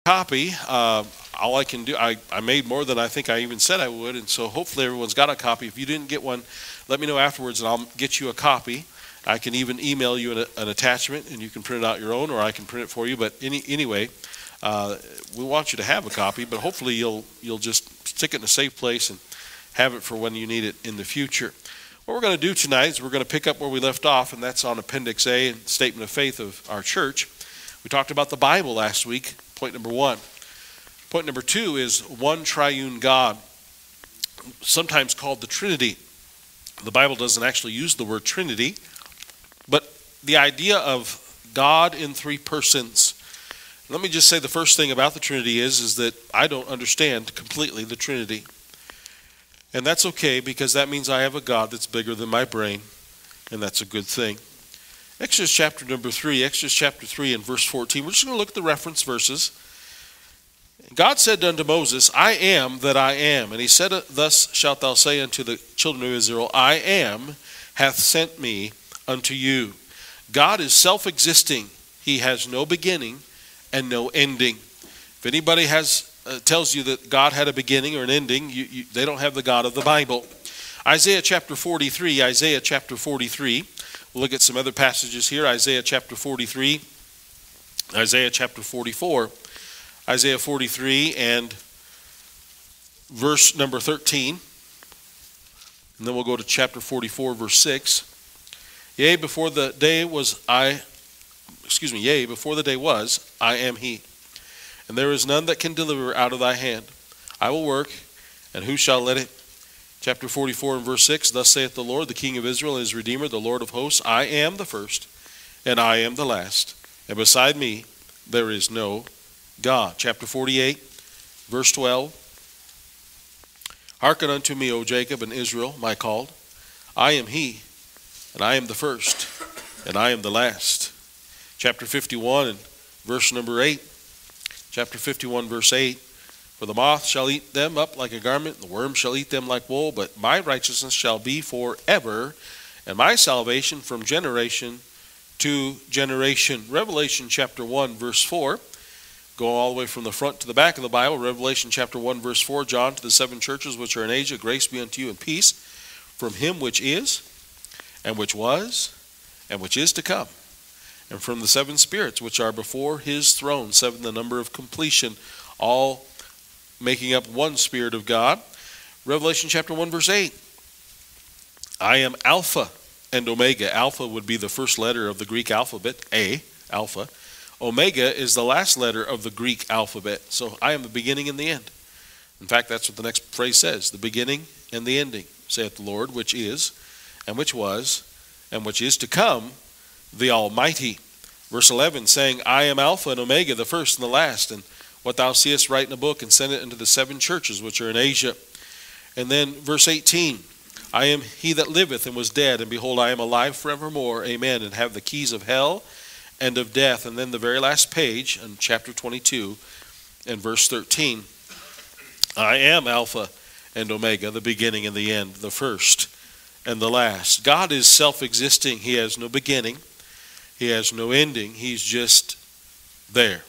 Copy. All I can do, I made more than I think I even said I would, and so hopefully everyone's got a copy. If you didn't get one, let me know afterwards, and I'll get you a copy. I can even email you an attachment, and you can print out your own, or I can print it for you. But anyway, we want you to have a copy, but hopefully you'll just stick it in a safe place and have it for when you need it in the future. What we're going to do tonight is we're going to pick up where we left off, and that's on Appendix A, Statement of Faith of our church. We talked about the Bible last week. Point number 1. Point number 2 is one triune God, sometimes called the Trinity. The Bible doesn't actually use the word Trinity, but the idea of God in three persons. Let me just say the first thing about the Trinity is that I don't understand completely the Trinity. And that's okay, because that means I have a God that's bigger than my brain, and that's a good thing. Exodus chapter number 3, Exodus chapter 3 and verse 14. We're just going to look at the reference verses. God said unto Moses, I am that I am. And he said, thus shalt thou say unto the children of Israel, I am hath sent me unto you. God is self-existing. He has no beginning and no ending. If anybody tells you that God had a beginning or an ending, they don't have the God of the Bible. Isaiah chapter 43, Isaiah chapter 43. We'll look at some other passages here. Isaiah chapter 43, Isaiah chapter 44, Isaiah 43 and verse number 13. And then we'll go to chapter 44, verse 6. Yea, before the day was, I am he. And there is none that can deliver out of thy hand. I will work, and who shall let it? Chapter 44 and verse 6, thus saith the Lord, the King of Israel and his Redeemer, the Lord of hosts, I am the first, and I am the last, and beside me there is no God. Chapter 48, verse 12, hearken unto me, O Jacob and Israel, my called. I am he, and I am the first, and I am the last. Chapter 51 and verse number 8, chapter 51, verse 8, for the moth shall eat them up like a garment, and the worm shall eat them like wool, but my righteousness shall be forever, and my salvation from generation to generation. Revelation chapter 1, verse 4, go all the way from the front to the back of the Bible. Revelation chapter 1, verse 4, John, to the seven churches which are in Asia, grace be unto you and peace from him which is, and which was, and which is to come, and from the seven spirits which are before his throne, seven the number of completion, all making up one Spirit of God. Revelation chapter 1, verse 8. I am Alpha and Omega. Alpha would be the first letter of the Greek alphabet, A, Alpha. Omega is the last letter of the Greek alphabet. So I am the beginning and the end. In fact, that's what the next phrase says, the beginning and the ending, saith the Lord, which is, and which was, and which is to come, the Almighty. Verse 11, saying, I am Alpha and Omega, the first and the last, and what thou seest write in a book, and send it unto the seven churches which are in Asia. And then verse 18, I am he that liveth and was dead, and behold, I am alive forevermore, amen, and have the keys of hell and of death. And then the very last page, in chapter 22, and verse 13, I am Alpha and Omega, the beginning and the end, the first and the last. God is self-existing. He has no beginning. He has no ending. He's just there.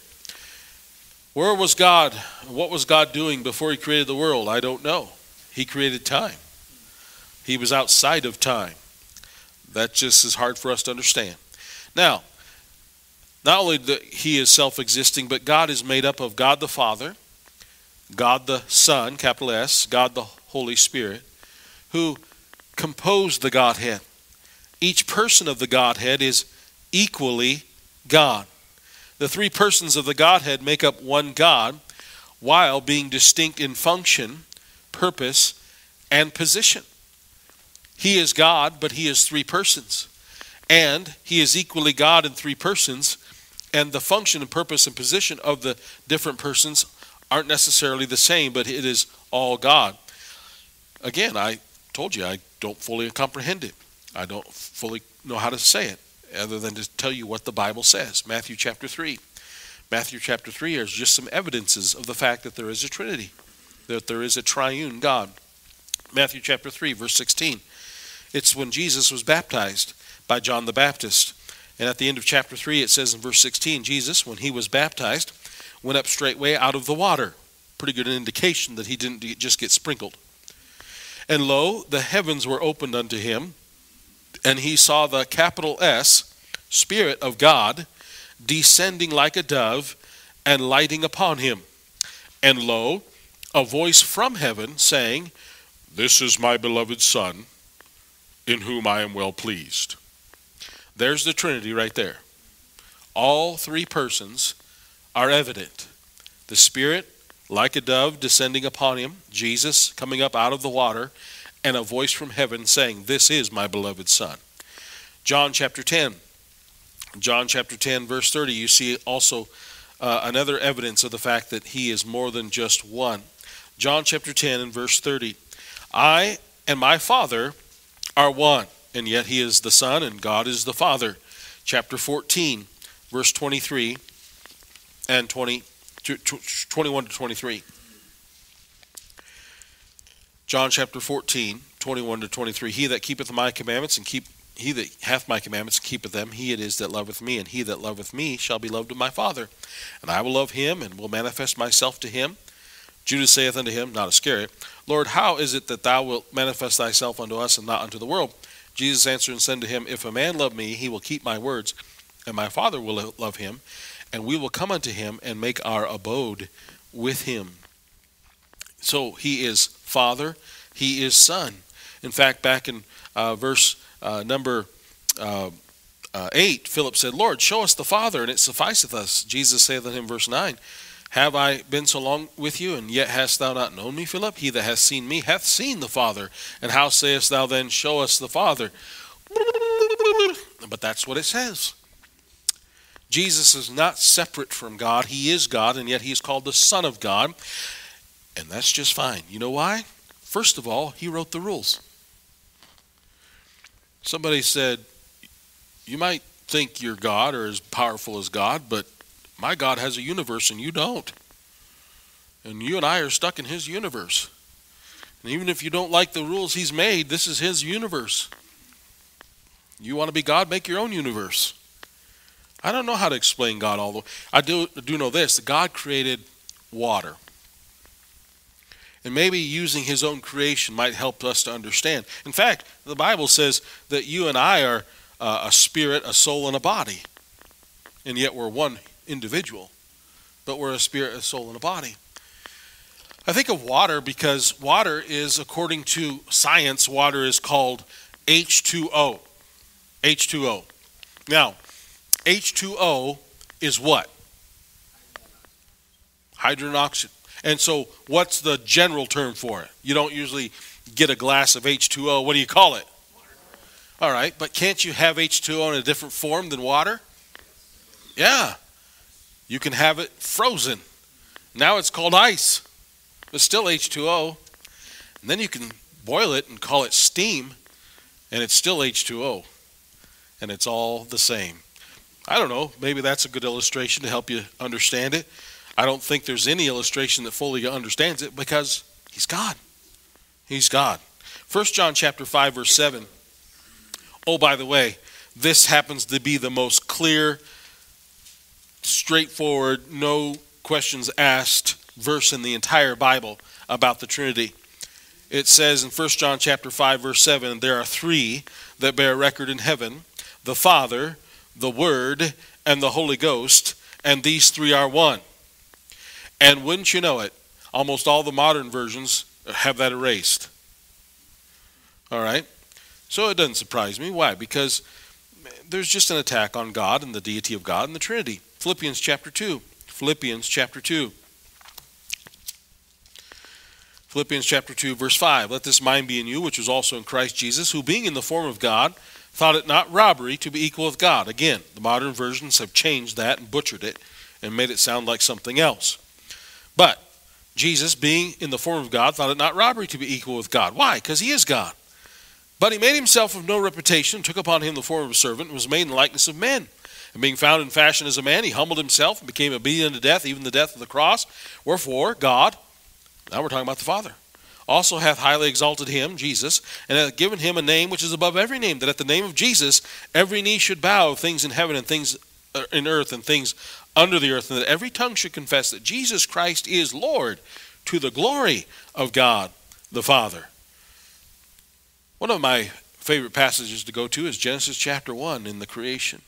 Where was God? What was God doing before he created the world? I don't know. He created time. He was outside of time. That just is hard for us to understand. Now, not only that he is self-existing, but God is made up of God the Father, God the Son, capital S, God the Holy Spirit, who composed the Godhead. Each person of the Godhead is equally God. The three persons of the Godhead make up one God, while being distinct in function, purpose, and position. He is God, but he is three persons. And he is equally God in three persons, and the function and purpose and position of the different persons aren't necessarily the same, but it is all God. Again, I told you I don't fully comprehend it. I don't fully know how to say it, other than to tell you what the Bible says. Matthew chapter 3. Matthew chapter 3 is just some evidences of the fact that there is a Trinity, that there is a triune God. Matthew chapter 3, verse 16. It's when Jesus was baptized by John the Baptist. And at the end of chapter 3, it says in verse 16, Jesus, when he was baptized, went up straightway out of the water. Pretty good indication that he didn't just get sprinkled. And lo, the heavens were opened unto him, and he saw the capital S, Spirit of God, descending like a dove and lighting upon him. And lo, a voice from heaven saying, This is my beloved Son, in whom I am well pleased. There's the Trinity right there. All three persons are evident. The Spirit, like a dove, descending upon him, Jesus coming up out of the water, and a voice from heaven saying, This is my beloved Son. John chapter 10. John chapter 10, verse 30, you see also another evidence of the fact that he is more than just one. John chapter 10 and verse 30. I and my Father are one, and yet he is the Son, and God is the Father. Chapter 14, verse 23 and 21 to 23. John chapter 14, 21 to 23. He that keepeth my commandments he that hath my commandments keepeth them, he it is that loveth me, and he that loveth me shall be loved of my Father. And I will love him, and will manifest myself to him. Judas saith unto him, not Iscariot, Lord, how is it that thou wilt manifest thyself unto us, and not unto the world? Jesus answered and said to him, If a man love me, he will keep my words, and my Father will love him, and we will come unto him, and make our abode with him. So he is Father, he is Son. In fact, back in verse number 8, Philip said, Lord, show us the Father, and it sufficeth us. Jesus saith unto him, verse 9, Have I been so long with you, and yet hast thou not known me, Philip? He that hath seen me hath seen the Father. And how sayest thou then, Show us the Father? But that's what it says. Jesus is not separate from God. He is God, and yet he is called the Son of God. And that's just fine. You know why? First of all, he wrote the rules. Somebody said, you might think you're God or as powerful as God, but my God has a universe and you don't. And you and I are stuck in his universe. And even if you don't like the rules he's made, this is his universe. You want to be God, make your own universe. I don't know how to explain God, although I do know this, that God created water. And maybe using his own creation might help us to understand. In fact, the Bible says that you and I are a spirit, a soul, and a body. And yet we're one individual. But we're a spirit, a soul, and a body. I think of water because water is, according to science, water is called H2O. H2O. Now, H2O is what? Hydrogen oxide. And so what's the general term for it? You don't usually get a glass of H2O. What do you call it? All right, but can't you have H2O in a different form than water? Yeah. You can have it frozen. Now it's called ice. It's still H2O. And then you can boil it and call it steam, and it's still H2O. And it's all the same. I don't know. Maybe that's a good illustration to help you understand it. I don't think there's any illustration that fully understands it because he's God. He's God. 1 John chapter 5, verse 7. Oh, by the way, this happens to be the most clear, straightforward, no questions asked verse in the entire Bible about the Trinity. It says in 1 John chapter 5, verse 7, there are three that bear record in heaven, the Father, the Word, and the Holy Ghost, and these three are one. And wouldn't you know it, almost all the modern versions have that erased. All right? So it doesn't surprise me. Why? Because there's just an attack on God and the deity of God and the Trinity. Philippians chapter 2. Philippians chapter 2. Philippians chapter 2, verse 5. Let this mind be in you, which was also in Christ Jesus, who being in the form of God, thought it not robbery to be equal with God. Again, the modern versions have changed that and butchered it and made it sound like something else. But Jesus, being in the form of God, thought it not robbery to be equal with God. Why? Because he is God. But he made himself of no reputation, took upon him the form of a servant, and was made in the likeness of men. And being found in fashion as a man, he humbled himself and became obedient unto death, even the death of the cross. Wherefore, God, now we're talking about the Father, also hath highly exalted him, Jesus, and hath given him a name which is above every name, that at the name of Jesus every knee should bow, things in heaven and things in earth and things under the earth, and that every tongue should confess that Jesus Christ is Lord, to the glory of God the Father. One of my favorite passages to go to is Genesis chapter 1 in the creation.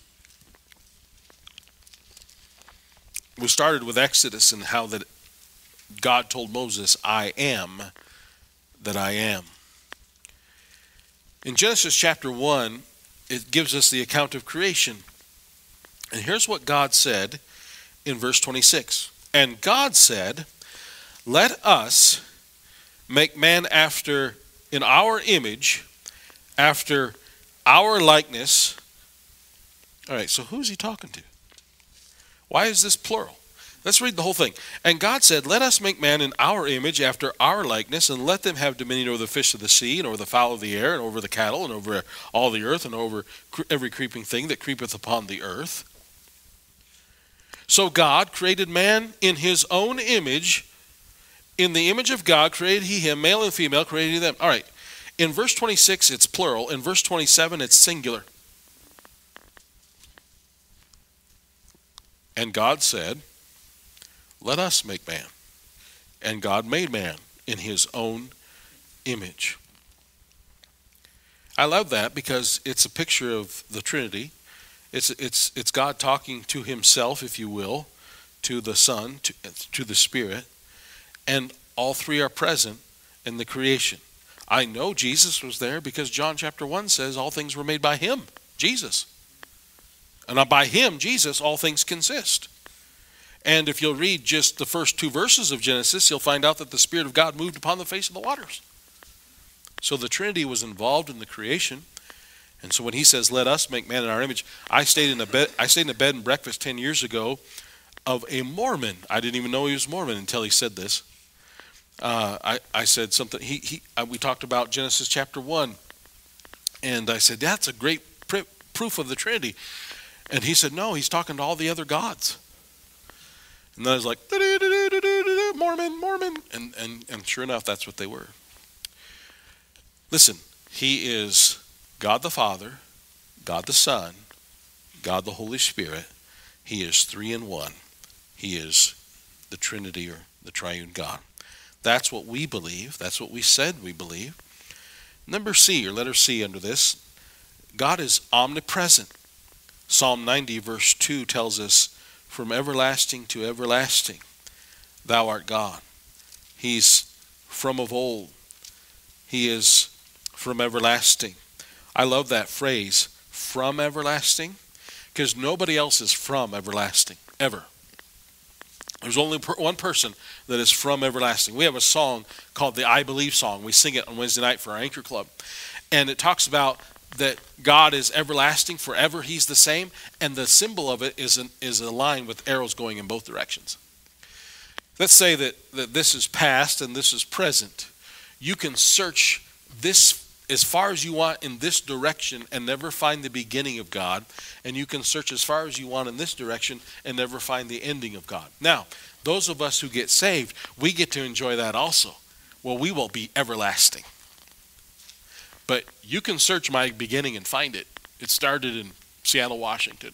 We started with Exodus and how that God told Moses, I am that I am. In Genesis chapter 1, it gives us the account of creation. And here's what God said in verse 26. And God said, let us make man in our image, after our likeness. All right, so who's he talking to? Why is this plural? Let's read the whole thing. And God said, let us make man in our image, after our likeness, and let them have dominion over the fish of the sea, and over the fowl of the air, and over the cattle, and over all the earth, and over every creeping thing that creepeth upon the earth. So God created man in his own image. In the image of God created he him, male and female created he them. All right. In verse 26, it's plural. In verse 27, it's singular. And God said, let us make man. And God made man in his own image. I love that because it's a picture of the Trinity. It's God talking to himself, if you will, to the Son, to the Spirit. And all three are present in the creation. I know Jesus was there because John chapter 1 says all things were made by him, Jesus. And by him, Jesus, all things consist. And if you'll read just the first two verses of Genesis, you'll find out that the Spirit of God moved upon the face of the waters. So the Trinity was involved in the creation. And so when he says, let us make man in our image, I stayed in a bed and breakfast 10 years ago of a Mormon. I didn't even know he was Mormon until he said this. I said something, we talked about Genesis chapter 1. And I said, that's a great proof of the Trinity. And he said, no, he's talking to all the other gods. And then I was like, Mormon. And sure enough, that's what they were. Listen, he is God the Father, God the Son, God the Holy Spirit. He is three in one. He is the Trinity, or the triune God. That's what we believe. That's what we said we believe. Number C, or letter C under this, God is omnipresent. Psalm 90 verse 2 tells us, from everlasting to everlasting, thou art God. He's from of old. He is from everlasting. I love that phrase, from everlasting, because nobody else is from everlasting, ever. There's only one person that is from everlasting. We have a song called the I Believe song. We sing it on Wednesday night for our Anchor Club. And it talks about that God is everlasting, forever he's the same, and the symbol of it is a line with arrows going in both directions. Let's say that this is past and this is present. You can search this as far as you want in this direction and never find the beginning of God, and you can search as far as you want in this direction and never find the ending of God. Now, those of us who get saved, we get to enjoy that also. Well, we will be everlasting. But you can search my beginning and find it. It started in Seattle, Washington.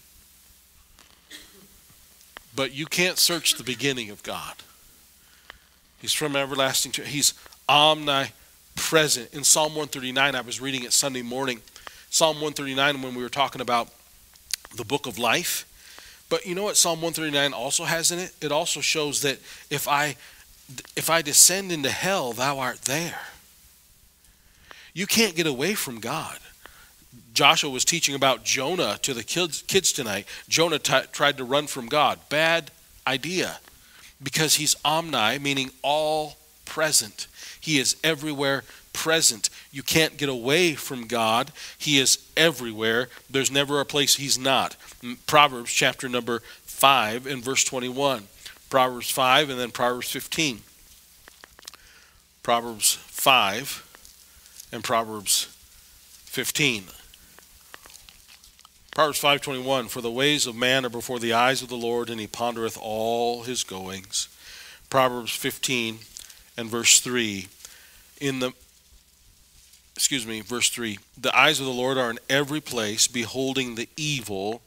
But you can't search the beginning of God. He's from everlasting to, he's omnipresent. In Psalm 139, I was reading it Sunday morning. Psalm 139, when we were talking about the book of life. But you know what Psalm 139 also has in it? It also shows that if I descend into hell, thou art there. You can't get away from God. Joshua was teaching about Jonah to the kids tonight. Jonah tried to run from God. Bad idea. Because he's omni, meaning all present. He is everywhere present. You can't get away from God. He is everywhere. There's never a place he's not. Proverbs chapter number 5 and verse 21. Proverbs 5 and then Proverbs 15. Proverbs 5 and Proverbs 15. Proverbs 5:21, for the ways of man are before the eyes of the Lord, and he pondereth all his goings. Proverbs 15 and verse 3. Verse 3. The eyes of the Lord are in every place, beholding the evil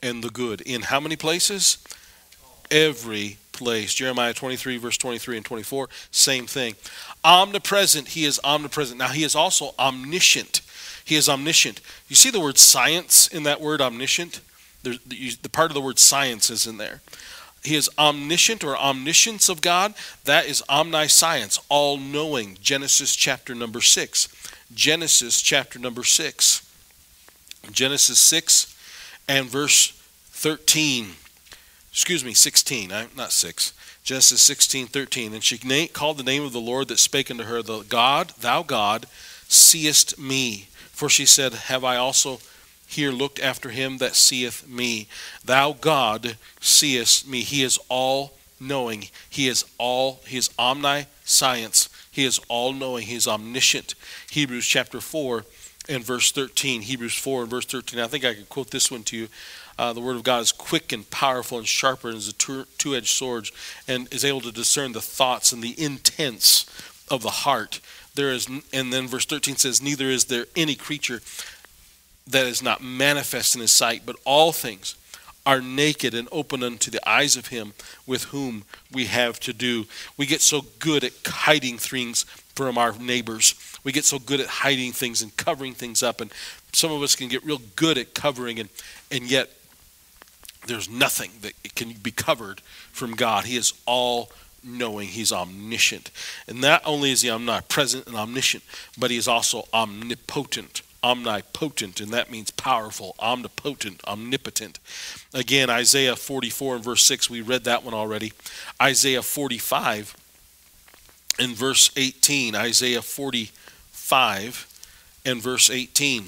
and the good. In how many places? Every place. Jeremiah 23, verse 23 and 24, same thing. Omnipresent, he is omnipresent. Now, he is also omniscient. He is omniscient. You see the word science in that word omniscient? The part of the word science is in there. He is omniscient, or omniscience of God. That is omniscience, all-knowing. Genesis chapter number 6. Genesis chapter number 6. Genesis 6 and verse 13. 16, not 6. Genesis 16:13. And she called the name of the Lord that spake unto her, Thou God, seest me. For she said, Have I also here looked after him that seeth me? Thou God seest me. He is all knowing. He is omniscience. He is all knowing. He is omniscient. Hebrews chapter 4 and verse 13. Hebrews 4 and verse 13. I think I could quote this one to you. The word of God is quick and powerful and sharper as a two-edged sword, and is able to discern the thoughts and the intents of the heart. And then verse 13 says, Neither is there any creature that is not manifest in his sight, but all things are naked and open unto the eyes of him with whom we have to do. We get so good at hiding things from our neighbors. We get so good at hiding things and covering things up, and some of us can get real good at covering, and yet there's nothing that can be covered from God. He is all knowing. He's omniscient. And not only is he omnipresent and omniscient, but he is also omnipotent. Omnipotent, and that means powerful, omnipotent, omnipotent. Again, Isaiah 44 and verse 6, we read that one already. Isaiah 45 and verse 18. Isaiah 45 and verse 18.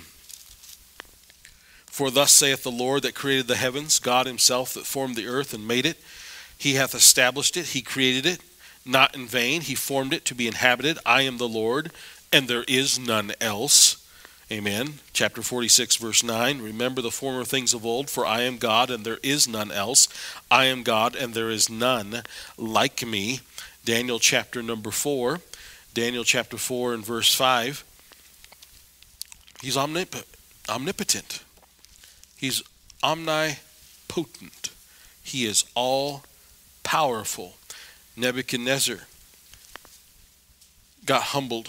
For thus saith the Lord that created the heavens, God himself that formed the earth and made it. He hath established it, he created it, not in vain. He formed it to be inhabited. I am the Lord, and there is none else. Amen. Chapter 46, verse 9. Remember the former things of old, for I am God, and there is none else. I am God, and there is none like me. Daniel chapter number 4. Daniel chapter 4 and verse 5. He's omnipotent. He's omnipotent. He is all powerful. Nebuchadnezzar got humbled.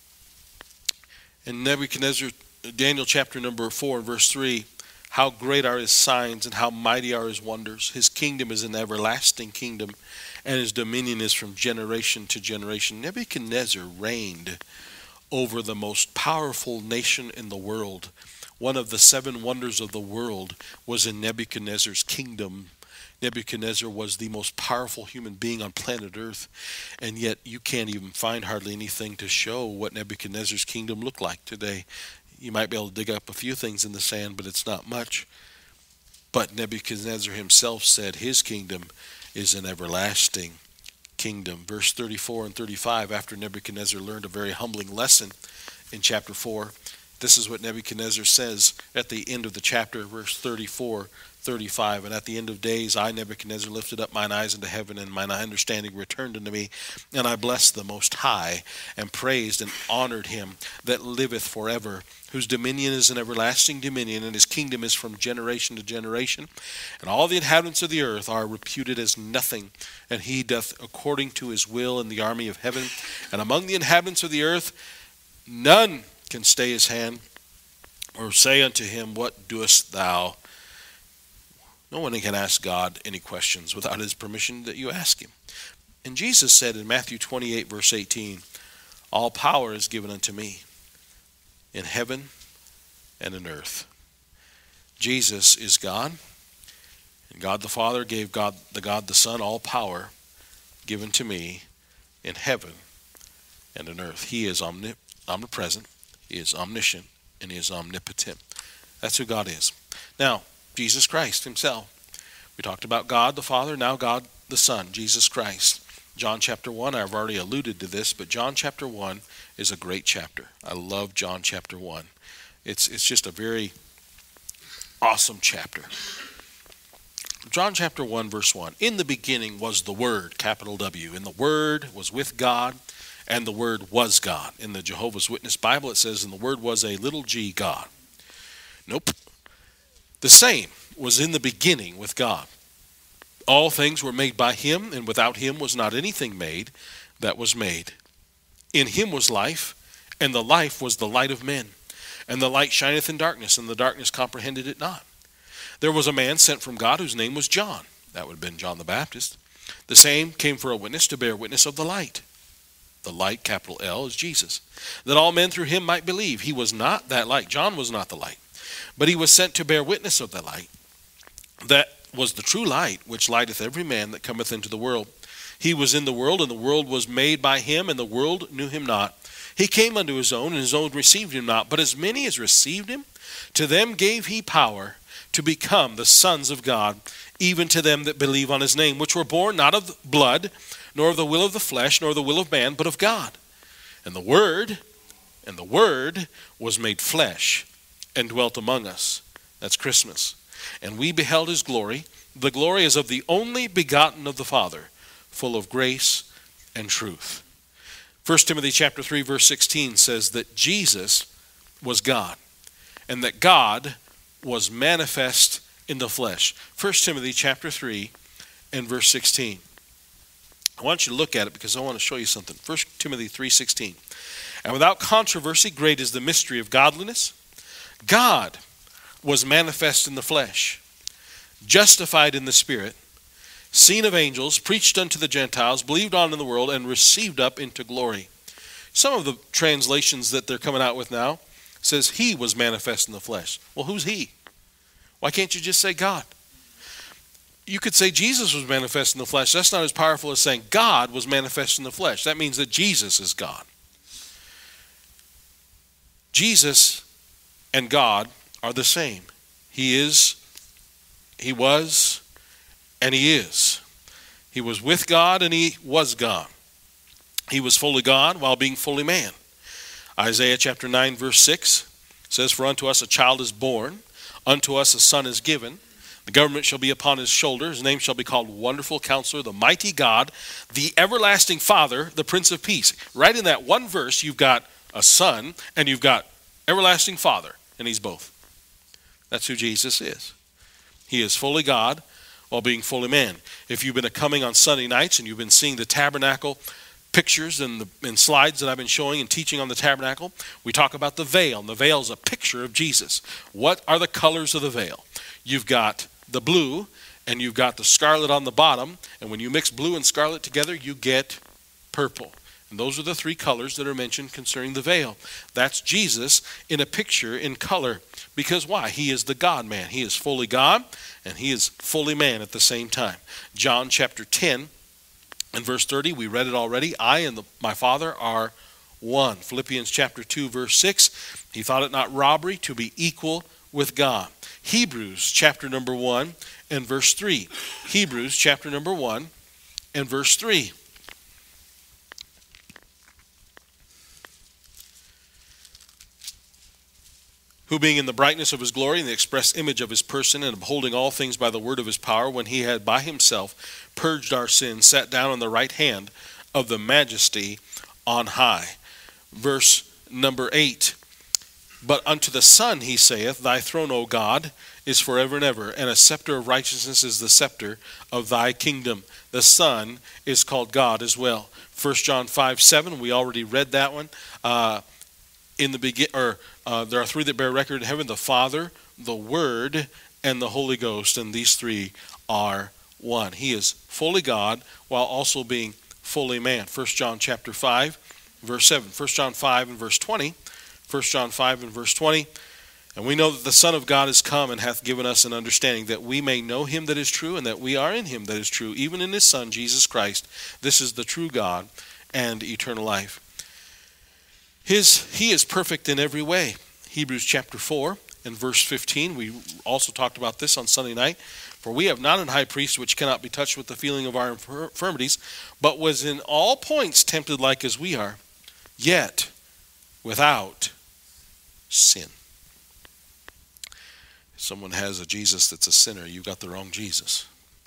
And Nebuchadnezzar, Daniel chapter number 4 and verse 3, how great are his signs and how mighty are his wonders. His kingdom is an everlasting kingdom, and his dominion is from generation to generation. Nebuchadnezzar reigned over the most powerful nation in the world. One of the 7 wonders of the world was in Nebuchadnezzar's kingdom. Nebuchadnezzar was the most powerful human being on planet Earth, and yet you can't even find hardly anything to show what Nebuchadnezzar's kingdom looked like today. You might be able to dig up a few things in the sand, but it's not much. But Nebuchadnezzar himself said his kingdom is an everlasting kingdom. Verse 34 and 35, after Nebuchadnezzar learned a very humbling lesson in chapter 4, this is what Nebuchadnezzar says at the end of the chapter, verse 34, 35. And at the end of days, I, Nebuchadnezzar, lifted up mine eyes into heaven, and mine understanding returned unto me. And I blessed the Most High, and praised and honored him that liveth forever, whose dominion is an everlasting dominion, and his kingdom is from generation to generation. And all the inhabitants of the earth are reputed as nothing, and he doth according to his will in the army of heaven. And among the inhabitants of the earth, none can stay his hand, or say unto him, What doest thou? No one can ask God any questions without his permission that you ask him. And Jesus said in Matthew 28, verse 18, All power is given unto me in heaven and in earth. Jesus is God, and God the Father gave God the Son all power given to me in heaven and in earth. He is omnipresent. He is omniscient, and he is omnipotent. That's who God is. Now, Jesus Christ himself. We talked about God the Father, now God the Son, Jesus Christ. John chapter 1, I've already alluded to this, but John chapter 1 is a great chapter. I love John chapter 1. It's just a very awesome chapter. John chapter 1, verse 1. In the beginning was the Word, capital W, and the Word was with God, and the Word was God. In the Jehovah's Witness Bible, it says, and the Word was a little g God. Nope. The same was in the beginning with God. All things were made by him, and without him was not anything made that was made. In him was life, and the life was the light of men. And the light shineth in darkness, and the darkness comprehended it not. There was a man sent from God whose name was John. That would have been John the Baptist. The same came for a witness, to bear witness of the light. The light, capital L, is Jesus, that all men through him might believe. He was not that light. John was not the light, but he was sent to bear witness of the light. That was the true light, which lighteth every man that cometh into the world. He was in the world, and the world was made by him, and the world knew him not. He came unto his own, and his own received him not. But as many as received him, to them gave he power to become the sons of God, even to them that believe on his name, which were born not of blood, nor of the will of the flesh, nor the will of man, but of God. And the Word was made flesh, and dwelt among us. That's Christmas. And we beheld his glory. The glory is of the only begotten of the Father, full of grace and truth. 1 Timothy chapter 3, verse 16 says that Jesus was God, and that God was manifest in the flesh. 1 Timothy chapter 3 and verse 16. I want you to look at it because I want to show you something. 1 Timothy 3:16. And without controversy, great is the mystery of godliness. God was manifest in the flesh, justified in the Spirit, seen of angels, preached unto the Gentiles, believed on in the world, and received up into glory. Some of the translations that they're coming out with now says he was manifest in the flesh. Well, who's he? Why can't you just say God? You could say Jesus was manifest in the flesh. That's not as powerful as saying God was manifest in the flesh. That means that Jesus is God. Jesus and God are the same. He is, he was, and he is. He was with God and he was God. He was fully God while being fully man. Isaiah chapter 9 verse 6 says, For unto us a child is born, unto us a son is given. The government shall be upon his shoulder. His name shall be called Wonderful Counselor, the Mighty God, the Everlasting Father, the Prince of Peace. Right in that one verse, you've got a son and you've got Everlasting Father, and he's both. That's who Jesus is. He is fully God while being fully man. If you've been coming on Sunday nights and you've been seeing the tabernacle pictures and slides that I've been showing and teaching on the tabernacle, we talk about the veil. And the veil is a picture of Jesus. What are the colors of the veil? You've got the blue and you've got the scarlet on the bottom. And when you mix blue and scarlet together, you get purple. And those are the three colors that are mentioned concerning the veil. That's Jesus in a picture in color. Because why? He is the God-man. He is fully God and he is fully man at the same time. John chapter 10 and verse 30, we read it already. I and my Father are one. Philippians chapter 2 verse 6, he thought it not robbery to be equal with God. Hebrews chapter number 1 and verse 3. Hebrews chapter number 1 and verse 3. Who being in the brightness of his glory and the express image of his person, and upholding all things by the word of his power, when he had by himself purged our sins, sat down on the right hand of the majesty on high. Verse number 8. But unto the Son he saith, Thy throne, O God, is forever and ever, and a scepter of righteousness is the scepter of thy kingdom. The Son is called God as well. 1 John 5:7, we already read that one. There are three that bear record in heaven, the Father, the Word, and the Holy Ghost, and these three are one. He is fully God while also being fully man. 1 John chapter 5, verse 7. 1 John 5 and verse 20. 1 John 5 and verse 20. And we know that the Son of God is come and hath given us an understanding that we may know him that is true, and that we are in him that is true, even in his Son, Jesus Christ. This is the true God and eternal life. He is perfect in every way. Hebrews chapter 4 and verse 15. We also talked about this on Sunday night. For we have not an high priest which cannot be touched with the feeling of our infirmities, but was in all points tempted like as we are, yet without sin. If someone has a Jesus that's a sinner, you've got the wrong Jesus.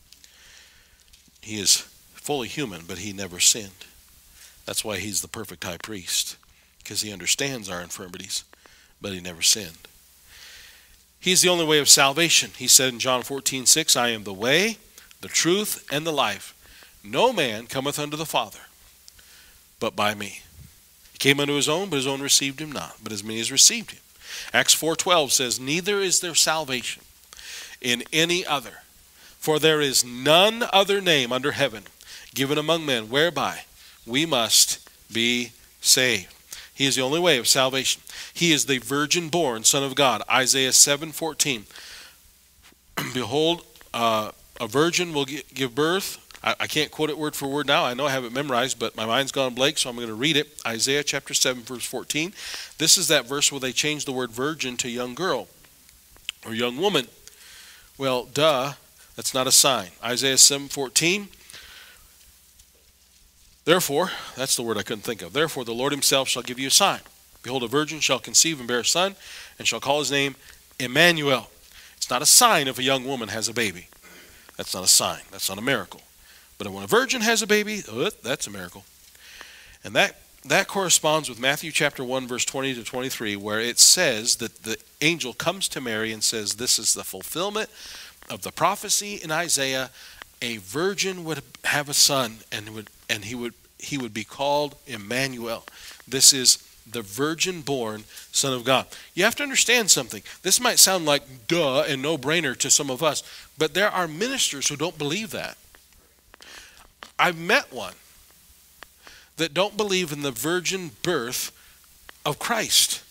He is fully human, but he never sinned. That's why he's the perfect high priest, because he understands our infirmities, but he never sinned. He's the only way of salvation. He said in John 14:6, I am the way, the truth, and the life. No man cometh unto the Father but by me. He came unto his own, but his own received him not. But as many as received him. Acts 4:12 says, neither is there salvation in any other. For there is none other name under heaven given among men whereby we must be saved. He is the only way of salvation. He is the virgin-born Son of God. Isaiah 7:14. Behold, a virgin will give birth. I can't quote it word for word now. I know I have it memorized, but my mind's gone blank, so I'm going to read it. Isaiah chapter 7, verse 14. This is that verse where they changed the word virgin to young girl or young woman. Well, duh, that's not a sign. Isaiah 7:14. Therefore, that's the word I couldn't think of. Therefore, the Lord himself shall give you a sign. Behold, a virgin shall conceive and bear a son, and shall call his name Emmanuel. It's not a sign if a young woman has a baby. That's not a sign. That's not a miracle. But when a virgin has a baby, that's a miracle. And that corresponds with Matthew chapter 1, verse 20 to 23, where it says that the angel comes to Mary and says, this is the fulfillment of the prophecy in Isaiah. A virgin would have a son, and he would be called Emmanuel. This is the virgin-born Son of God. You have to understand something. This might sound like duh and no-brainer to some of us, but there are ministers who don't believe that. I've met one that don't believe in the virgin birth of Christ.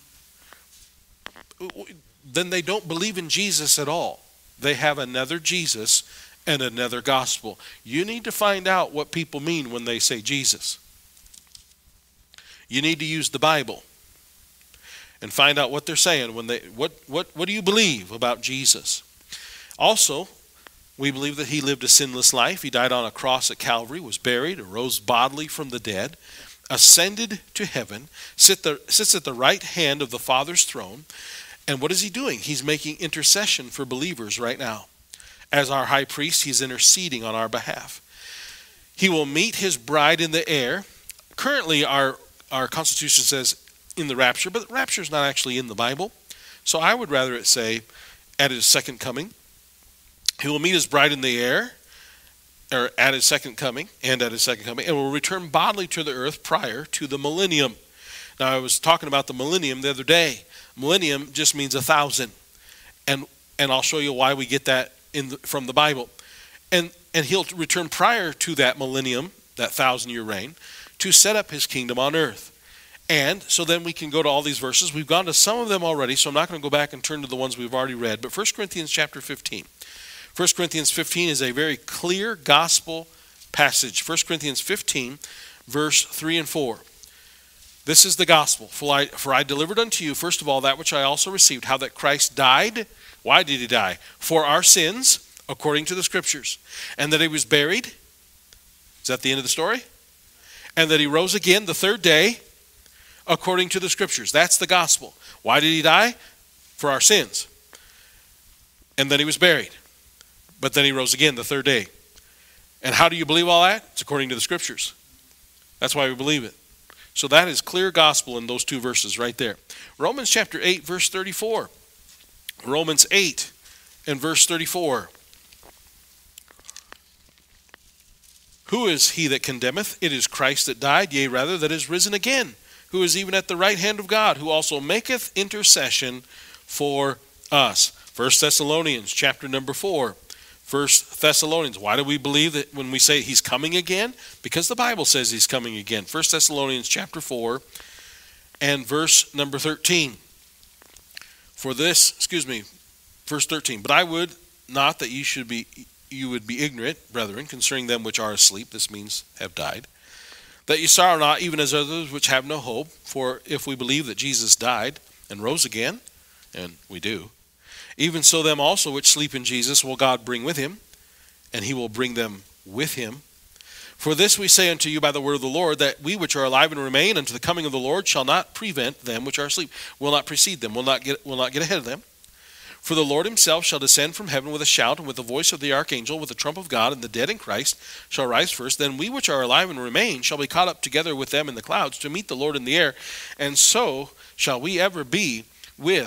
Then they don't believe in Jesus at all. They have another Jesus and another gospel. You need to find out what people mean when they say Jesus. You need to use the Bible and find out what they're saying when they what do you believe about Jesus? Also, we believe that he lived a sinless life. He died on a cross at Calvary, was buried, arose bodily from the dead, ascended to heaven, sits at the right hand of the Father's throne. And what is he doing? He's making intercession for believers right now. As our high priest, he's interceding on our behalf. He will meet his bride in the air. Currently, our Constitution says in the rapture, but the rapture is not actually in the Bible. So I would rather it say at his second coming. He will meet his bride in the air, or at his second coming, and will return bodily to the earth prior to the millennium. Now, I was talking about the millennium the other day. Millennium just means 1,000. And I'll show you why we get that from the Bible. And he'll return prior to that millennium, that 1,000-year reign, to set up his kingdom on earth. And so then we can go to all these verses. We've gone to some of them already, so I'm not going to go back and turn to the ones we've already read. But 1 Corinthians chapter 15. 1 Corinthians 15 is a very clear gospel passage. 1 Corinthians 15, verse 3 and 4. This is the gospel. For I delivered unto you, first of all, that which I also received, how that Christ died. Why did he die? For our sins, according to the Scriptures. And that he was buried. Is that the end of the story? And that he rose again the third day, according to the Scriptures. That's the gospel. Why did he die? For our sins. And then he was buried. But then he rose again the third day. And how do you believe all that? It's according to the Scriptures. That's why we believe it. So that is clear gospel in those two verses right there. Romans chapter 8, verse 34. Romans 8 and verse 34. Who is he that condemneth? It is Christ that died, yea, rather, that is risen again, who is even at the right hand of God, who also maketh intercession for us. 1 Thessalonians chapter number 4. 1 Thessalonians. Why do we believe that when we say he's coming again? Because the Bible says he's coming again. 1 Thessalonians chapter 4 and verse number 13. Verse 13. But I would not that you would be ignorant, brethren, concerning them which are asleep. This means have died. That ye sorrow not, even as others which have no hope. For if we believe that Jesus died and rose again, and we do, even so them also which sleep in Jesus will God bring with him, and he will bring them with him. For this we say unto you by the word of the Lord, that we which are alive and remain unto the coming of the Lord shall not prevent them which are asleep, will not precede them, will not get ahead of them. For the Lord himself shall descend from heaven with a shout, and with the voice of the archangel, with the trump of God, and the dead in Christ shall rise first. Then we which are alive and remain shall be caught up together with them in the clouds to meet the Lord in the air, and so shall we ever be with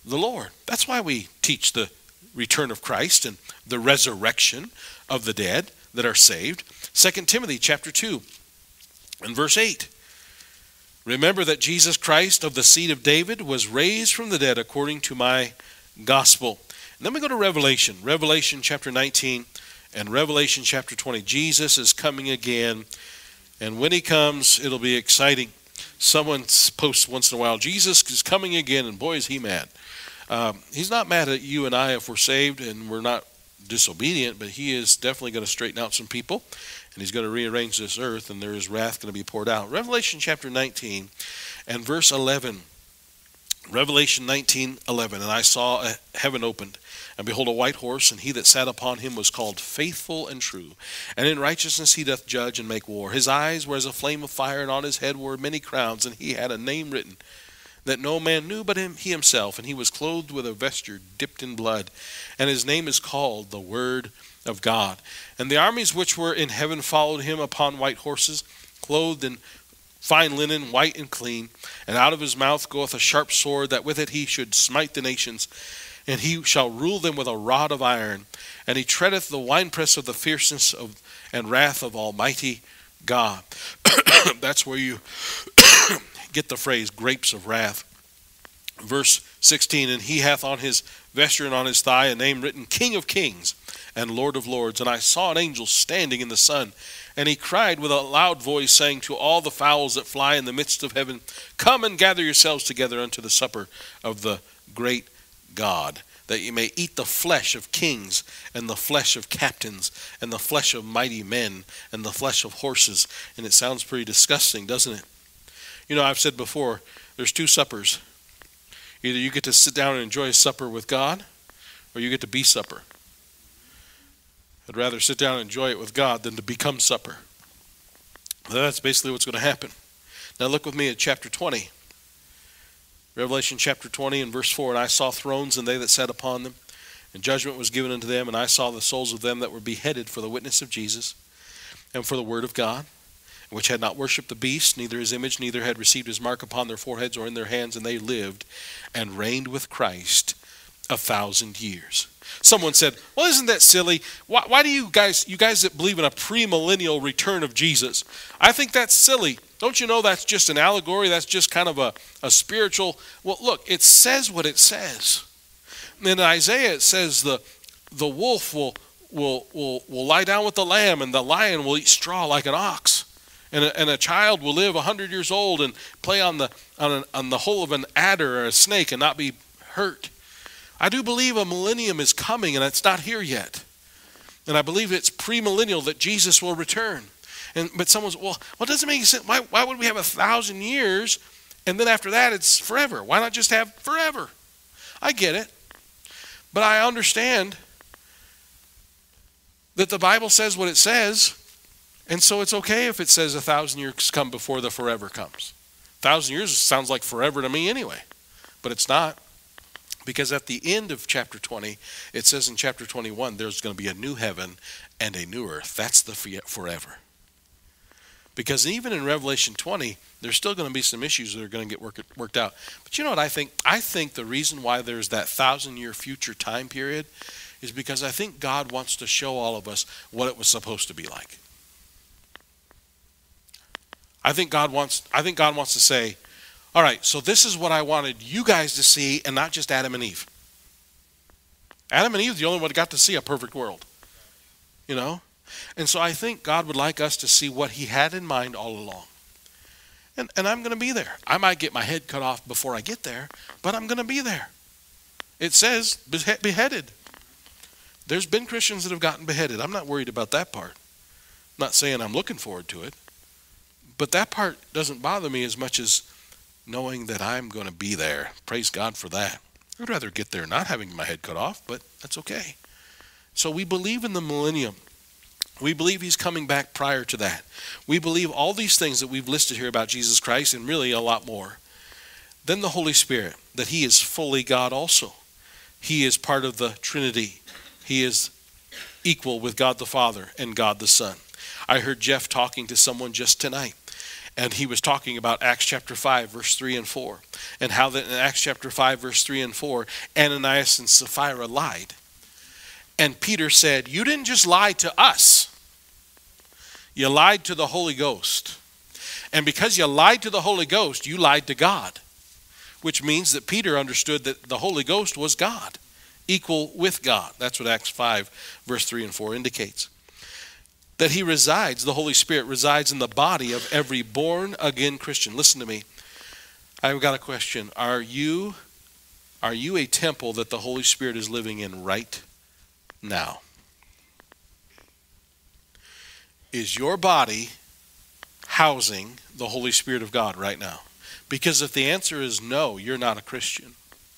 the Lord. That's why we teach the return of Christ and the resurrection of the dead that are saved. 2 Timothy chapter 2 and verse 8. Remember that Jesus Christ of the seed of David was raised from the dead according to my gospel. And then we go to Revelation. Revelation chapter 19 and Revelation chapter 20. Jesus is coming again. And when he comes, it'll be exciting. Someone posts once in a while, Jesus is coming again, and boy, is he mad. He's not mad at you and I if we're saved and we're not disobedient, but he is definitely going to straighten out some people, and he's going to rearrange this earth, and there is wrath going to be poured out. Revelation chapter 19 and verse 11. Revelation 19:11. And I saw heaven opened, and behold, a white horse, and he that sat upon him was called Faithful and True. And in righteousness he doth judge and make war. His eyes were as a flame of fire, and on his head were many crowns, and he had a name written that no man knew but he himself. And he was clothed with a vesture dipped in blood, and his name is called the Word of God. And the armies which were in heaven followed him upon white horses, clothed in fine linen, white and clean. And out of his mouth goeth a sharp sword, that with it he should smite the nations. And he shall rule them with a rod of iron. And he treadeth the winepress of the fierceness of and wrath of Almighty God. That's where you get the phrase grapes of wrath. Verse 16. And he hath on his vesture and on his thigh a name written, King of Kings and Lord of Lords. And I saw an angel standing in the sun, and he cried with a loud voice, saying to all the fowls that fly in the midst of heaven, Come and gather yourselves together unto the supper of the great God, that ye may eat the flesh of kings, and the flesh of captains, and the flesh of mighty men, and the flesh of horses. And it sounds pretty disgusting, doesn't it? You know, I've said before, there's two suppers. Either you get to sit down and enjoy a supper with God, or you get to be supper. I'd rather sit down and enjoy it with God than to become supper. That's basically what's going to happen. Now look with me at chapter 20. Revelation chapter 20 and verse 4. And I saw thrones, and they that sat upon them, and judgment was given unto them. And I saw the souls of them that were beheaded for the witness of Jesus, and for the word of God, which had not worshipped the beast, neither his image, neither had received his mark upon their foreheads or in their hands. And they lived and reigned with Christ 1,000 years. Someone said, well, isn't that silly? Why do you guys that believe in a premillennial return of Jesus, I think that's silly. Don't you know that's just an allegory? That's just kind of a spiritual. Well, look, it says what it says. In Isaiah, it says the wolf will lie down with the lamb, and the lion will eat straw like an ox. And a child will live 100 years old and play on the hole of an adder or a snake and not be hurt. I do believe a millennium is coming, and it's not here yet. And I believe it's premillennial that Jesus will return. But someone's, well, it doesn't make sense. Why would we have 1,000 years, and then after that it's forever? Why not just have forever? I get it. But I understand that the Bible says what it says, and so it's okay if it says 1,000 years come before the forever comes. 1,000 years sounds like forever to me anyway, but it's not. Because at the end of chapter 20, it says in chapter 21, there's going to be a new heaven and a new earth. That's the forever. Because even in Revelation 20, there's still going to be some issues that are going to get worked out. But you know what I think? I think the reason why there's that 1,000-year future time period is because I think God wants to show all of us what it was supposed to be like. I think God wants to say, all right, so this is what I wanted you guys to see, and not just Adam and Eve. Adam and Eve are the only one that got to see a perfect world. You know? And so I think God would like us to see what he had in mind all along. And I'm going to be there. I might get my head cut off before I get there, but I'm going to be there. It says beheaded. There's been Christians that have gotten beheaded. I'm not worried about that part. I'm not saying I'm looking forward to it. But that part doesn't bother me as much as knowing that I'm going to be there. Praise God for that. I'd rather get there not having my head cut off, but that's okay. So we believe in the millennium. We believe he's coming back prior to that. We believe all these things that we've listed here about Jesus Christ, and really a lot more. Then the Holy Spirit, that he is fully God also. He is part of the Trinity. He is equal with God the Father and God the Son. I heard Jeff talking to someone just tonight. And he was talking about Acts chapter 5, verse 3 and 4. And how that in Acts chapter 5, verse 3 and 4, Ananias and Sapphira lied. And Peter said, you didn't just lie to us. You lied to the Holy Ghost. And because you lied to the Holy Ghost, you lied to God. Which means that Peter understood that the Holy Ghost was God, equal with God. That's what Acts 5, verse 3 and 4 indicates. That he resides, the Holy Spirit resides in the body of every born-again Christian. Listen to me. I've got a question. Are you a temple that the Holy Spirit is living in right now? Is your body housing the Holy Spirit of God right now? Because if the answer is no, you're not a Christian.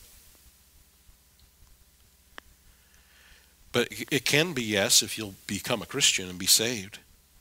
But it can be yes if you'll become a Christian and be saved.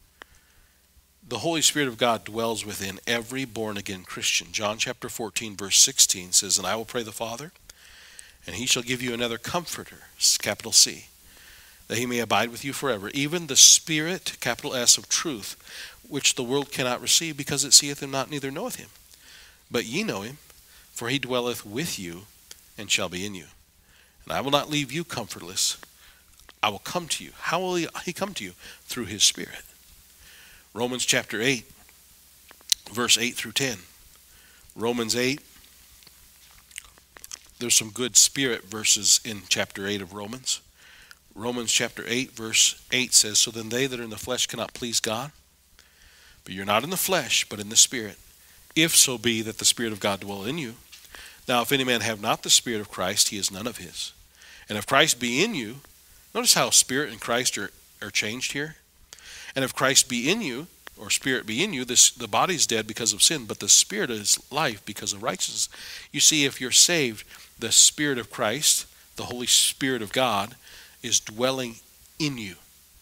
The Holy Spirit of God dwells within every born-again Christian. John chapter 14, verse 16 says, and I will pray the Father, and he shall give you another comforter, capital C, that he may abide with you forever, even the Spirit, capital S, of truth, which the world cannot receive, because it seeth him not, neither knoweth him. But ye know him, for he dwelleth with you, and shall be in you. And I will not leave you comfortless. I will come to you. How will he come to you? Through his Spirit. Romans chapter 8, verse 8 through 10. Romans 8. There's some good Spirit verses in chapter 8 of Romans. Romans chapter 8, verse 8 says, so then they that are in the flesh cannot please God. But you're not in the flesh, but in the Spirit. If so be that the Spirit of God dwell in you. Now if any man have not the Spirit of Christ, he is none of his. And if Christ be in you, notice how Spirit and Christ are changed here. And if Christ be in you, or Spirit be in you, the body is dead because of sin, but the Spirit is life because of righteousness. You see, if you're saved, the Spirit of Christ, the Holy Spirit of God, is dwelling in you.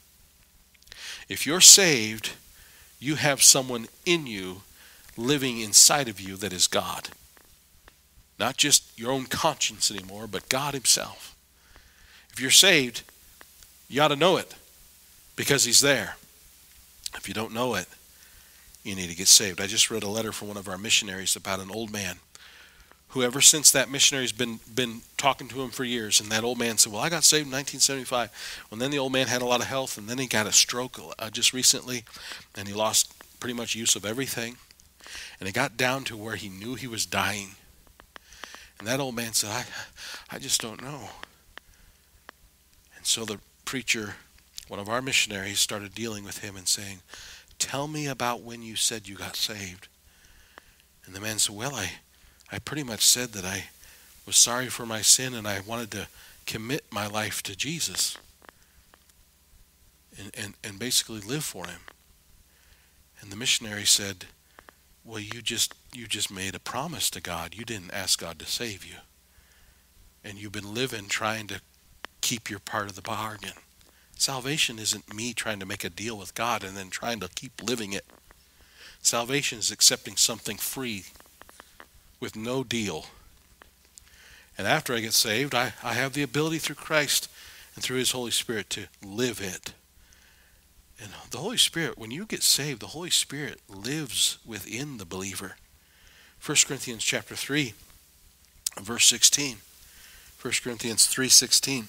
If you're saved, you have someone in you living inside of you that is God. Not just your own conscience anymore, but God himself. If you're saved, you ought to know it because he's there. If you don't know it, you need to get saved. I just read a letter from one of our missionaries about an old man who ever since that missionary's been talking to him for years, and that old man said, well, I got saved in 1975. And then the old man had a lot of health, and then he got a stroke just recently, and he lost pretty much use of everything. And it got down to where he knew he was dying. And that old man said, I just don't know. And so the preacher, one of our missionaries, started dealing with him and saying, tell me about when you said you got saved. And the man said, well, I pretty much said that I was sorry for my sin and I wanted to commit my life to Jesus and basically live for him. And the missionary said, well, you just made a promise to God. You didn't ask God to save you. And you've been living trying to keep your part of the bargain. Salvation isn't me trying to make a deal with God and then trying to keep living it. Salvation is accepting something free with no deal. And after I get saved, I have the ability through Christ and through his Holy Spirit to live it. And the Holy Spirit, when you get saved, the Holy Spirit lives within the believer. 1 Corinthians chapter 3, verse 16. 1 Corinthians 3:16.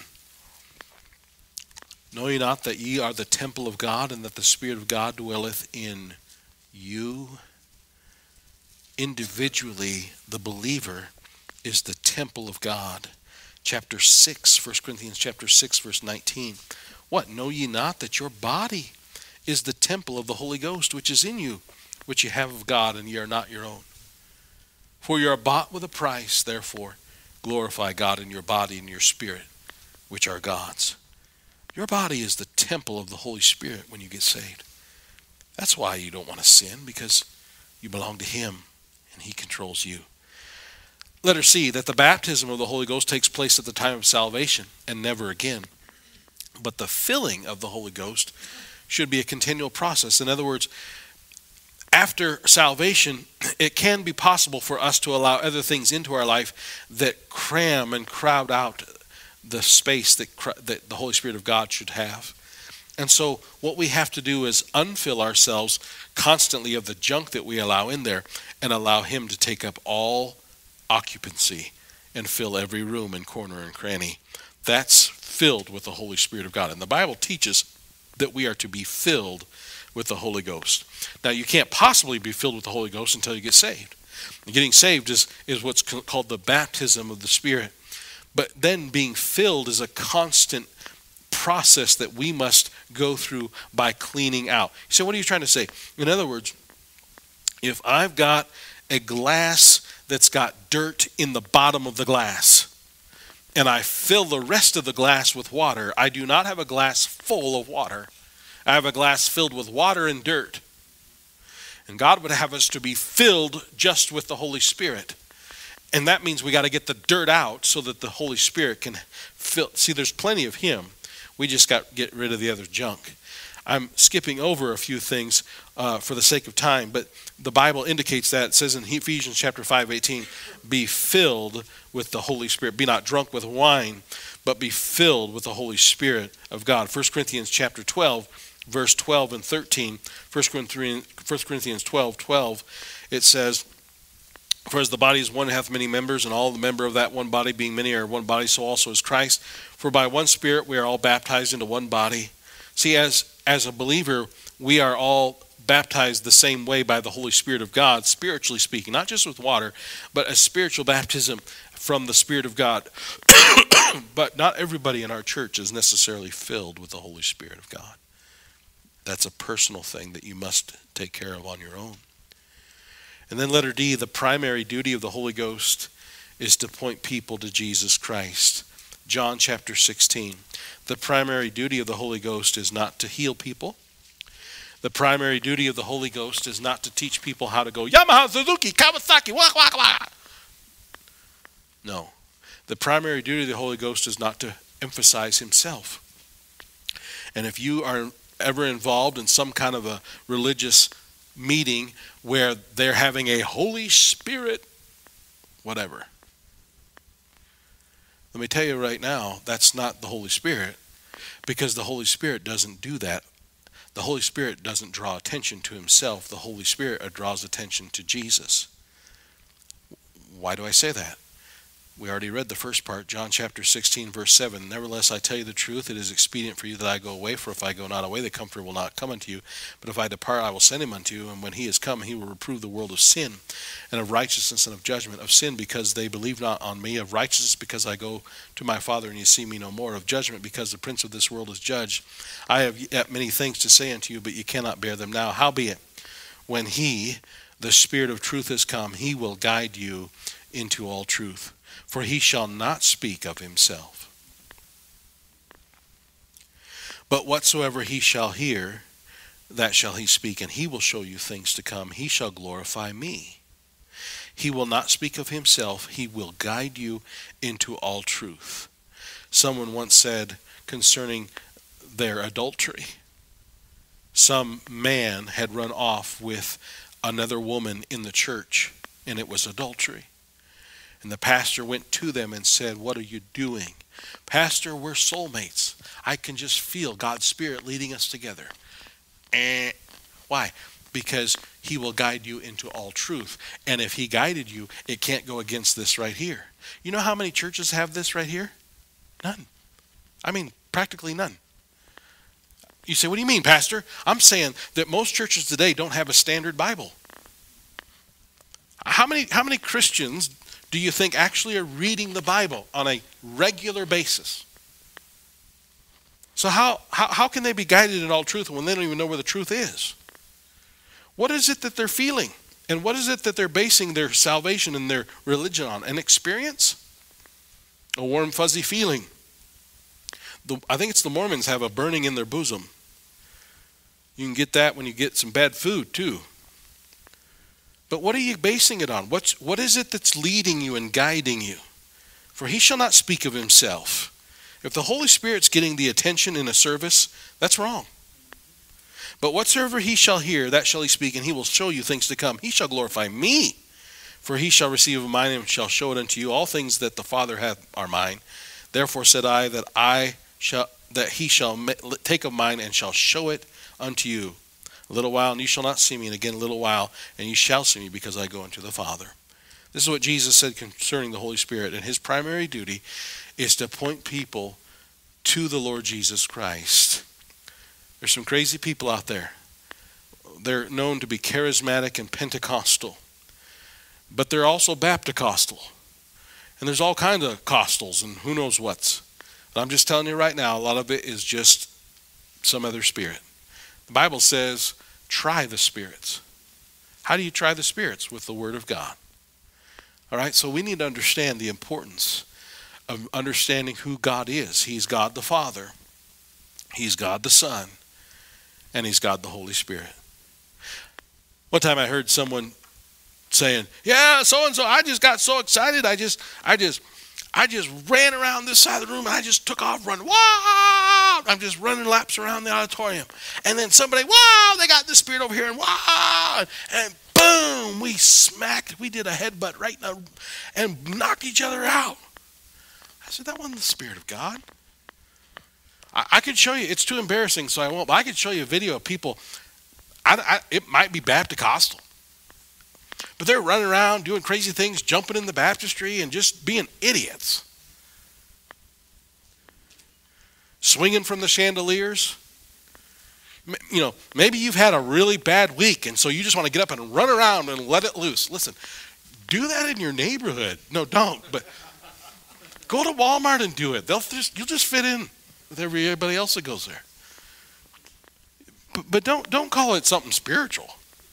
Know ye not that ye are the temple of God, and that the Spirit of God dwelleth in you? Individually, the believer is the temple of God. Chapter 6, 1 Corinthians chapter 6, verse 19. What, know ye not that your body is the temple of the Holy Ghost, which is in you, which ye have of God, and ye are not your own? For ye are bought with a price, therefore glorify God in your body and your spirit, which are God's. Your body is the temple of the Holy Spirit when you get saved. That's why you don't want to sin, because you belong to him and he controls you. Letter C, that the baptism of the Holy Ghost takes place at the time of salvation and never again. But the filling of the Holy Ghost should be a continual process. In other words, after salvation, it can be possible for us to allow other things into our life that cram and crowd out the space that the Holy Spirit of God should have. And so what we have to do is unfill ourselves constantly of the junk that we allow in there and allow him to take up all occupancy and fill every room and corner and cranny. That's filled with the Holy Spirit of God. And the Bible teaches that we are to be filled with the Holy Ghost. Now, you can't possibly be filled with the Holy Ghost until you get saved. And getting saved is what's called the baptism of the Spirit. But then being filled is a constant process that we must go through by cleaning out. So what are you trying to say? In other words, if I've got a glass that's got dirt in the bottom of the glass, and I fill the rest of the glass with water, I do not have a glass full of water. I have a glass filled with water and dirt. And God would have us to be filled just with the Holy Spirit. And that means we got to get the dirt out so that the Holy Spirit can fill. See, there's plenty of Him. We just got to get rid of the other junk. I'm skipping over a few things for the sake of time, but the Bible indicates that. It says in Ephesians chapter 5:18, be filled with the Holy Spirit. Be not drunk with wine, but be filled with the Holy Spirit of God. 1 Corinthians chapter 12, verse 12 and 13. 1 Corinthians 12:12, it says, for as the body is one, hath many members, and all the member of that one body, being many, are one body, so also is Christ. For by one Spirit we are all baptized into one body. See, as a believer, we are all baptized the same way by the Holy Spirit of God, spiritually speaking, not just with water, but a spiritual baptism from the Spirit of God. But not everybody in our church is necessarily filled with the Holy Spirit of God. That's a personal thing that you must take care of on your own. And then letter D, the primary duty of the Holy Ghost is to point people to Jesus Christ. John chapter 16. The primary duty of the Holy Ghost is not to heal people. The primary duty of the Holy Ghost is not to teach people how to go Yamaha, Suzuki, Kawasaki, wah, wah, wah. No. The primary duty of the Holy Ghost is not to emphasize himself. And if you are ever involved in some kind of a religious meeting where they're having a Holy Spirit whatever, let me tell you right now, that's not the Holy Spirit, because the Holy Spirit doesn't do that. The Holy Spirit doesn't draw attention to himself. The Holy Spirit draws attention to Jesus. Why do I say that? We already read the first part, John chapter 16, verse 7. Nevertheless, I tell you the truth, it is expedient for you that I go away, for if I go not away, the Comforter will not come unto you. But if I depart, I will send him unto you, and when he is come, he will reprove the world of sin, and of righteousness, and of judgment, of sin, because they believe not on me, of righteousness, because I go to my Father, and you see me no more, of judgment, because the prince of this world is judged. I have yet many things to say unto you, but you cannot bear them now. Howbeit, when he, the Spirit of truth, is come, he will guide you into all truth. For he shall not speak of himself, but whatsoever he shall hear, that shall he speak, and he will show you things to come. He shall glorify me. He will not speak of himself. He will guide you into all truth. Someone once said concerning their adultery, some man had run off with another woman in the church, and it was adultery. And the pastor went to them and said, what are you doing? Pastor, we're soulmates. I can just feel God's Spirit leading us together. Why? Because he will guide you into all truth. And if he guided you, it can't go against this right here. You know how many churches have this right here? None. I mean, practically none. You say, what do you mean, Pastor? I'm saying that most churches today don't have a standard Bible. How many Christians do you think actually are reading the Bible on a regular basis? So how can they be guided in all truth when they don't even know where the truth is? What is it that they're feeling? And what is it that they're basing their salvation and their religion on? An experience? A warm, fuzzy feeling? I think it's the Mormons have a burning in their bosom. You can get that when you get some bad food too. But what are you basing it on? What is it that's leading you and guiding you? For he shall not speak of himself. If the Holy Spirit's getting the attention in a service, that's wrong. But whatsoever he shall hear, that shall he speak, and he will show you things to come. He shall glorify me, for he shall receive of mine and shall show it unto you. All things that the Father hath are mine. Therefore said I that I that he shall take of mine and shall show it unto you. A little while, and you shall not see me, and again a little while, and you shall see me, because I go unto the Father. This is what Jesus said concerning the Holy Spirit, and his primary duty is to point people to the Lord Jesus Christ. There's some crazy people out there. They're known to be charismatic and Pentecostal, but they're also Baptist-costal. And there's all kinds of costals and who knows what's. But I'm just telling you right now, a lot of it is just some other spirit. The Bible says, try the spirits. How do you try the spirits? With the Word of God. All right, so we need to understand the importance of understanding who God is. He's God the Father, He's God the Son, and He's God the Holy Spirit. One time I heard someone saying, yeah, so-and-so, I just got so excited, I just ran around this side of the room and I just took off running. Wow! I'm just running laps around the auditorium. And then somebody, wow, they got this spirit over here, and wow! And boom, we did a headbutt right now and knocked each other out. I said, that wasn't the Spirit of God. I could show you, it's too embarrassing, so I won't, but I could show you a video of people, it might be Baptist-costal, but they're running around doing crazy things, jumping in the baptistry and just being idiots. Swinging from the chandeliers. You know, maybe you've had a really bad week, and so you just want to get up and run around and let it loose. Listen, do that in your neighborhood. No, don't. But go to Walmart and do it. You'll just fit in with everybody else that goes there. But don't call it something spiritual.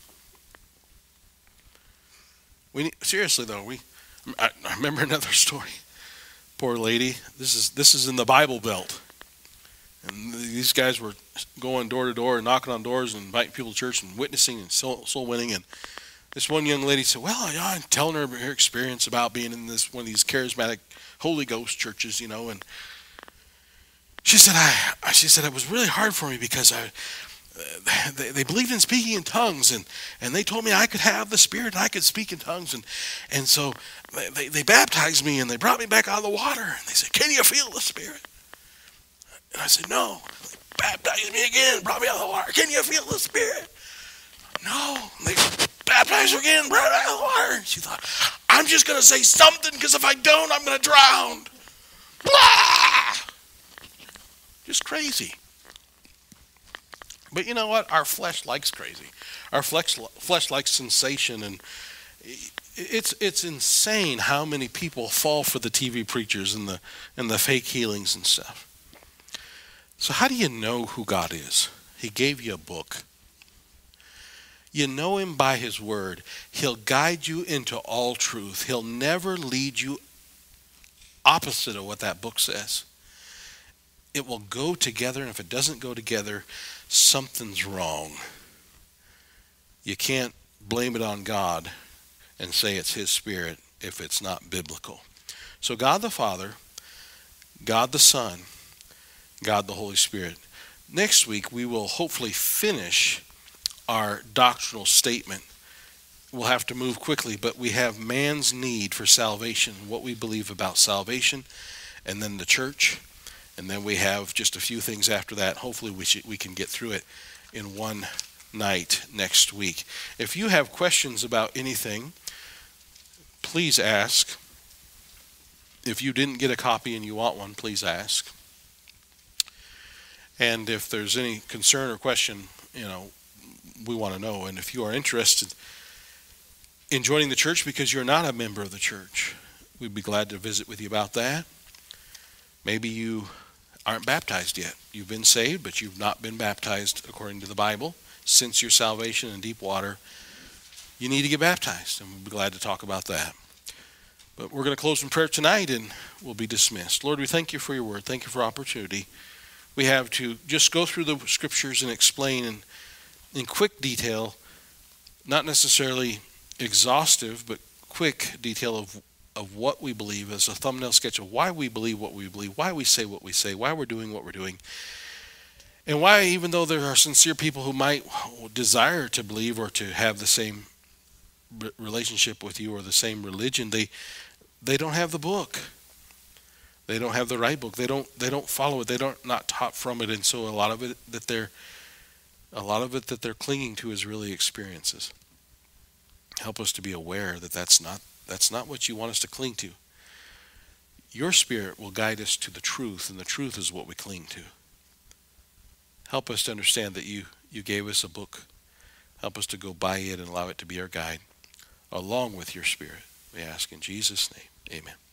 Seriously though, I remember another story. Poor lady. This is in the Bible Belt. And these guys were going door to door and knocking on doors and inviting people to church and witnessing and soul winning. And this one young lady said, well, yeah, I'm telling her experience about being in one of these charismatic Holy Ghost churches, you know. And she said, it was really hard for me because they believed in speaking in tongues, and they told me I could have the Spirit and I could speak in tongues. And so they baptized me and they brought me back out of the water. And they said, can you feel the Spirit? And I said, no. They baptized me again, brought me out of the water. Can you feel the Spirit? No. And they baptized her again, brought me out of the water. And she thought, I'm just going to say something, because if I don't, I'm going to drown. Blah! Just crazy. But you know what? Our flesh likes crazy. Our flesh likes sensation, and it's insane how many people fall for the TV preachers and the fake healings and stuff. So how do you know who God is? He gave you a book. You know Him by His Word. He'll guide you into all truth. He'll never lead you opposite of what that book says. It will go together, and if it doesn't go together, something's wrong. You can't blame it on God and say it's His Spirit if it's not biblical. So God the Father, God the Son, God the Holy Spirit. Next week we will hopefully finish our doctrinal statement. We'll have to move quickly, but we have man's need for salvation, what we believe about salvation, and then the church. And then we have just a few things after that. Hopefully we can get through it in one night next week. If you have questions about anything, please ask. If you didn't get a copy and you want one, please ask. And if there's any concern or question, we want to know. And if you are interested in joining the church because you're not a member of the church, we'd be glad to visit with you about that. Maybe you aren't baptized yet. You've been saved, but you've not been baptized according to the Bible. Since your salvation in deep water, you need to get baptized, and we'll be glad to talk about that. But we're going to close in prayer tonight, and we'll be dismissed. Lord, we thank you for your word. Thank you for opportunity. We have to just go through the scriptures and explain in quick detail, not necessarily exhaustive, but quick detail of what we believe, as a thumbnail sketch of why we believe what we believe, why we say what we say, why we're doing what we're doing, and why, even though there are sincere people who might desire to believe or to have the same relationship with you or the same religion, they don't have the book. They don't have the right book. They don't follow it. They don't not taught from it, and so a lot of it that they're clinging to is really experiences. Help us to be aware that that's not what you want us to cling to. Your Spirit will guide us to the truth, and the truth is what we cling to. Help us to understand that you gave us a book. Help us to go by it and allow it to be our guide, along with your Spirit. We ask in Jesus' name, amen.